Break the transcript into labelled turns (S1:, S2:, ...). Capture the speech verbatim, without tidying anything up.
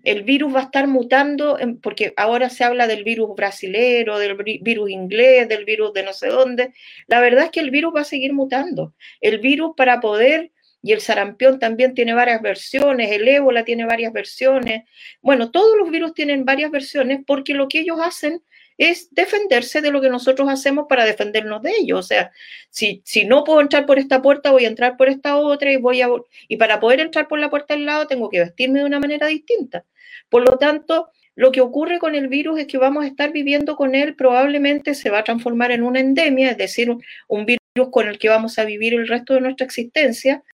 S1: el virus va a estar mutando, en, porque ahora se habla del virus brasilero, del virus inglés, del virus de no sé dónde. La verdad es que el virus va a seguir mutando. El virus para poder, y el sarampión también tiene varias versiones, el ébola tiene varias versiones. Bueno, todos los virus tienen varias versiones porque lo que ellos hacen es defenderse de lo que nosotros hacemos para defendernos de ellos. O sea, si, si no puedo entrar por esta puerta, voy a entrar por esta otra y voy a, y para poder entrar por la puerta al lado tengo que vestirme de una manera distinta. Por lo tanto, lo que ocurre con el virus es que vamos a estar viviendo con él, probablemente se va a transformar en una endemia, es decir, un, un virus con el que vamos a vivir el resto de nuestra existencia,